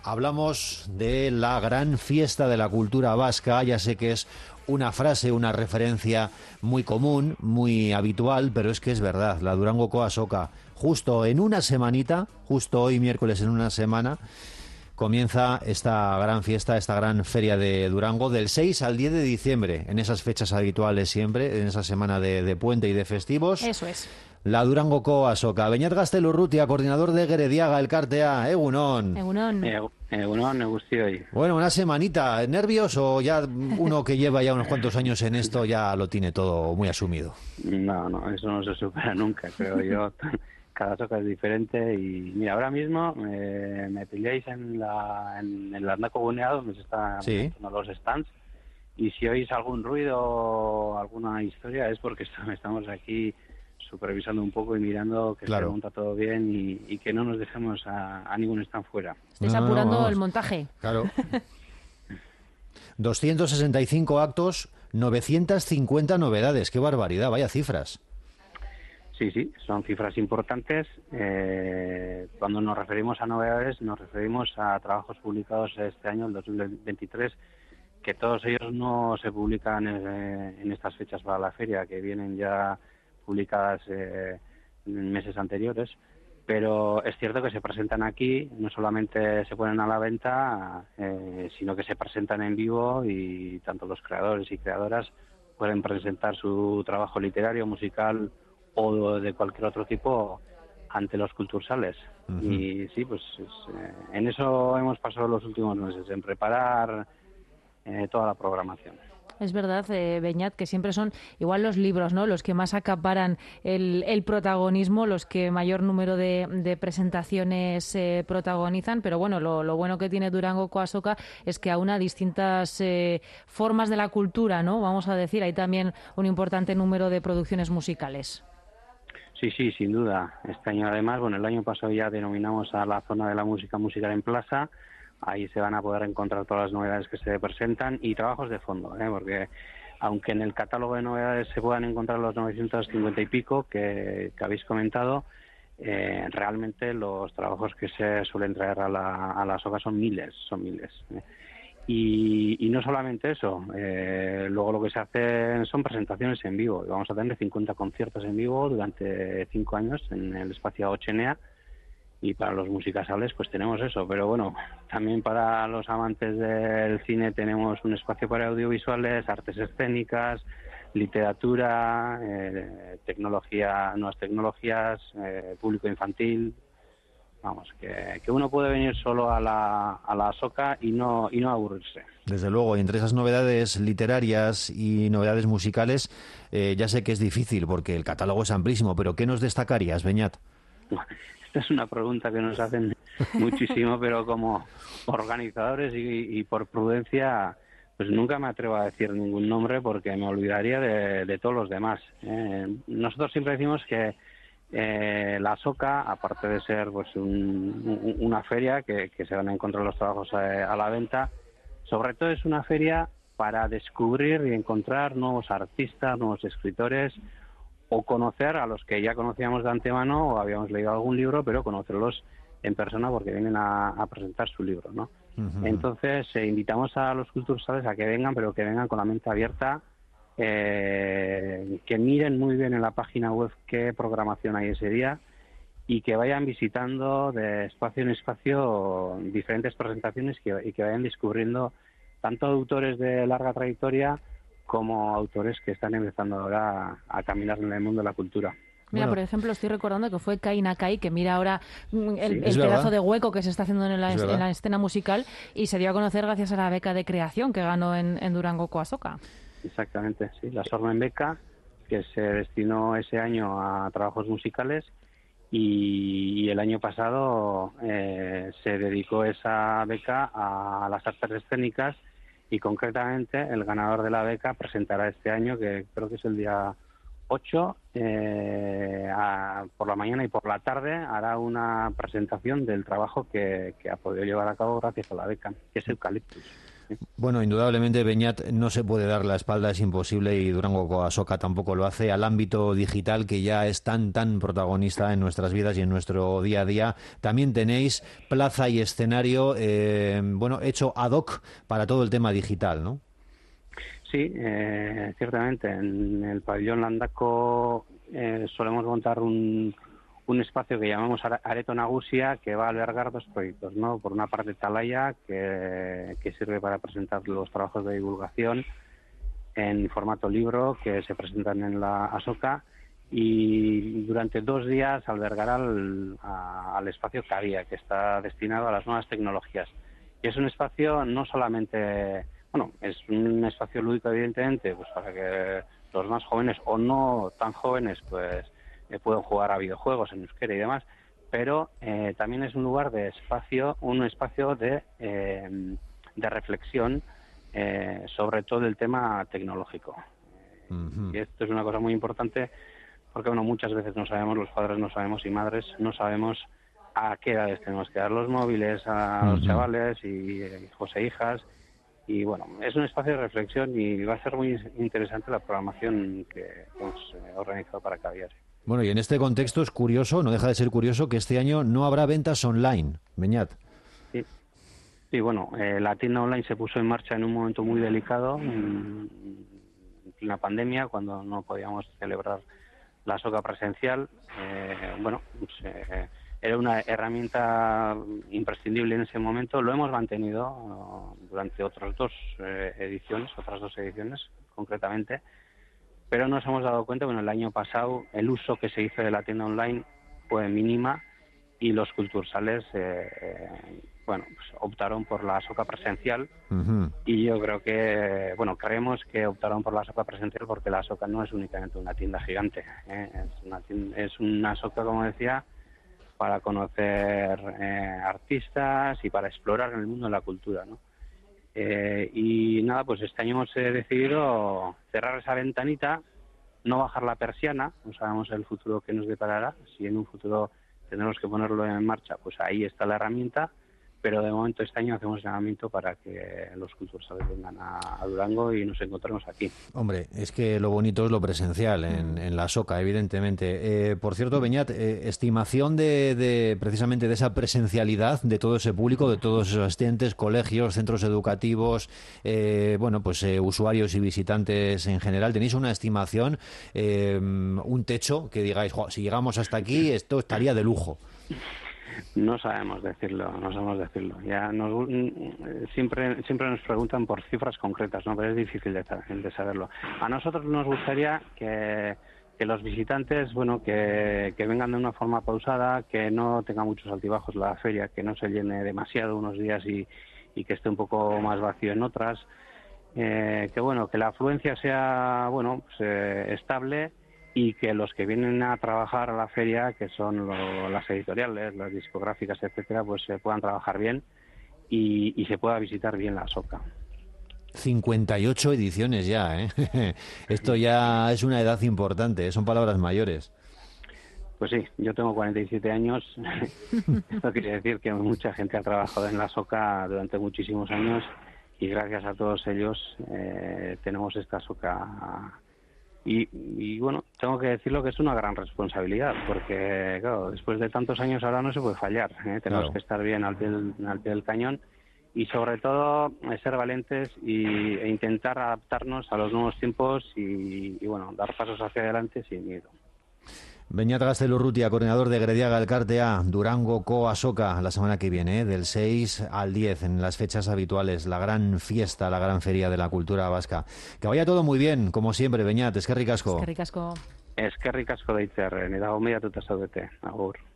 Hablamos de la gran fiesta de la cultura vasca. Ya sé que es una frase, una referencia muy común, muy habitual, pero es que es verdad. La Durangoko Azoka, justo en una semanita, justo hoy miércoles en una semana, comienza esta gran fiesta, esta gran feria de Durango, del 6 al 10 de diciembre, en esas fechas habituales siempre, en esa semana de puente y de festivos. Eso es. La Durangoko Azoka. Beñat Gaztelurrutia, coordinador de Gerediaga, Elkartea. Egunon. Egunon. Egunon, Egustioi. Bueno, una semanita. ¿Nervios o ya uno que lleva ya unos cuantos años en esto ya lo tiene todo muy asumido? No, eso no se supera nunca, creo yo. Cada Azoka es diferente y mira, ahora mismo me pilláis en el Arnaco Gunea, donde se están los stands, y si oís algún ruido o alguna historia es porque estamos aquí supervisando un poco y mirando que se monta todo bien y que no nos dejemos a ningún stand fuera. Estáis apurando el montaje. Claro. 265 actos, 950 novedades. ¡Qué barbaridad! Vaya cifras. Sí, son cifras importantes. Cuando nos referimos a novedades, nos referimos a trabajos publicados este año, el 2023, que todos ellos no se publican en estas fechas para la feria, que vienen ya publicadas en meses anteriores, pero es cierto que se presentan aquí, no solamente se ponen a la venta, sino que se presentan en vivo y tanto los creadores y creadoras pueden presentar su trabajo literario, musical o de cualquier otro tipo ante los cultursales. Uh-huh. Y sí, pues en eso hemos pasado los últimos meses, en preparar toda la programación. Es verdad, Beñat, que siempre son igual los libros, ¿no?, los que más acaparan el protagonismo, los que mayor número de presentaciones protagonizan, pero bueno, lo bueno que tiene Durangoko Azoka es que aúna distintas formas de la cultura, ¿no?, vamos a decir, hay también un importante número de producciones musicales. Sí, sin duda. Este año además, el año pasado ya denominamos a la zona de la música musical en plaza. Ahí se van a poder encontrar todas las novedades que se presentan y trabajos de fondo, porque aunque en el catálogo de novedades se puedan encontrar los 950 y pico que habéis comentado, realmente los trabajos que se suelen traer a la Azoka son miles. Y no solamente eso, luego lo que se hace son presentaciones en vivo. Vamos a tener 50 conciertos en vivo durante 5 años en el espacio Ochenea. Y para los musicasales pues tenemos eso, pero bueno, también para los amantes del cine tenemos un espacio para audiovisuales, artes escénicas, literatura, tecnología, nuevas tecnologías, público infantil. Vamos, que uno puede venir solo a la Azoka y no aburrirse. Desde luego, y entre esas novedades literarias y novedades musicales, ya sé que es difícil porque el catálogo es amplísimo, pero ¿qué nos destacarías, Beñat? Esta es una pregunta que nos hacen muchísimo, pero como organizadores y por prudencia, pues nunca me atrevo a decir ningún nombre porque me olvidaría de todos los demás. Nosotros siempre decimos que la Azoka, aparte de ser pues una feria que se van a encontrar los trabajos a la venta, sobre todo es una feria para descubrir y encontrar nuevos artistas, nuevos escritores, o conocer a los que ya conocíamos de antemano o habíamos leído algún libro, pero conocerlos en persona porque vienen a presentar su libro, ¿no? Uh-huh. Entonces, invitamos a los cultursales a que vengan, pero que vengan con la mente abierta, que miren muy bien en la página web qué programación hay ese día y que vayan visitando de espacio en espacio diferentes presentaciones y que vayan descubriendo tanto autores de larga trayectoria como autores que están empezando ahora a caminar en el mundo de la cultura. Mira, por ejemplo, estoy recordando que fue Kai Nakai, que mira ahora el pedazo de hueco que se está haciendo en la escena musical y se dio a conocer gracias a la beca de creación que ganó en Durangoko Azoka. Exactamente, sí, la Sormen Beca, que se destinó ese año a trabajos musicales y el año pasado se dedicó esa beca a las artes escénicas. Y concretamente el ganador de la beca presentará este año, que creo que es el día 8, por la mañana y por la tarde, hará una presentación del trabajo que ha podido llevar a cabo gracias a la beca, que es Eucaliptus. Bueno, indudablemente, Beñat, no se puede dar la espalda, es imposible, y Durangoko Azoka tampoco lo hace, al ámbito digital, que ya es tan protagonista en nuestras vidas y en nuestro día a día. También tenéis plaza y escenario, hecho ad hoc para todo el tema digital, ¿no? Sí, ciertamente. En el pabellón Landako solemos montar un espacio que llamamos Areto Nagusia, que va a albergar dos proyectos, ¿no? Por una parte, Talaya, que sirve para presentar los trabajos de divulgación en formato libro que se presentan en la Azoka, y durante 2 días albergará al espacio Caria, que está destinado a las nuevas tecnologías. Y es un espacio no solamente... Bueno, es un espacio lúdico, evidentemente, pues para que los más jóvenes o no tan jóvenes pues puedan jugar a videojuegos en euskera y demás, pero también es un lugar de espacio, un espacio de reflexión sobre todo el tema tecnológico. Y esto es una cosa muy importante porque, bueno, muchas veces no sabemos, los padres no sabemos y madres no sabemos a qué edades tenemos que dar los móviles a los chavales y hijos e hijas. Y bueno, es un espacio de reflexión y va a ser muy interesante la programación que hemos organizado para Caviar. Bueno, y en este contexto es curioso, no deja de ser curioso, que este año no habrá ventas online, Beñat. Sí, bueno, la tienda online se puso en marcha en un momento muy delicado, en la pandemia, cuando no podíamos celebrar la Azoka presencial. Era una herramienta imprescindible en ese momento. Lo hemos mantenido durante otras dos ediciones concretamente, pero nos hemos dado cuenta, bueno, el año pasado el uso que se hizo de la tienda online fue mínima y los cultursales optaron por la Azoka presencial. Y yo creo que, creemos que optaron por la Azoka presencial porque la Azoka no es únicamente una tienda gigante, es una Azoka, como decía, para conocer artistas y para explorar en el mundo de la cultura, ¿no? Y nada, pues este año hemos decidido cerrar esa ventanita, no bajar la persiana. No sabemos el futuro que nos deparará. Si en un futuro tenemos que ponerlo en marcha, pues ahí está la herramienta. Pero de momento este año hacemos llamamiento para que los cultursales vengan a Durango y nos encontremos aquí. Hombre, es que lo bonito es lo presencial en la Azoka, evidentemente. Por cierto, Beñat, estimación de precisamente de esa presencialidad de todo ese público, de todos esos asistentes, colegios, centros educativos, usuarios y visitantes en general. ¿Tenéis una estimación, un techo que digáis, si llegamos hasta aquí, esto estaría de lujo? No sabemos decirlo. Ya siempre nos preguntan por cifras concretas, ¿no? Pero es difícil de saberlo. A nosotros nos gustaría que los visitantes, que vengan de una forma pausada, que no tenga muchos altibajos la feria, que no se llene demasiado unos días y que esté un poco más vacío en otras, que la afluencia sea estable, y que los que vienen a trabajar a la feria, que son las editoriales, las discográficas, etcétera, pues se puedan trabajar bien y se pueda visitar bien la Azoka. 58 ediciones ya, ¿eh? Esto ya es una edad importante, son palabras mayores. Pues sí, yo tengo 47 años. Esto quiere decir que mucha gente ha trabajado en la Azoka durante muchísimos años y gracias a todos ellos tenemos esta Azoka. Y tengo que decirlo que es una gran responsabilidad, porque claro, después de tantos años ahora no se puede fallar, tenemos que estar bien al pie del cañón y sobre todo ser valientes e intentar adaptarnos a los nuevos tiempos y dar pasos hacia adelante sin miedo. Beñat Gaztelurrutia, coordinador de Grediaga Elkartea, Durangoko Azoka, la semana que viene, del 6 al 10, en las fechas habituales, la gran fiesta, la gran feria de la cultura vasca. Que vaya todo muy bien, como siempre, Beñat, eskerrik asko. Eskerrik asko. Eskerrik asko deitzearren, eta gomendatuta zaudete, agur.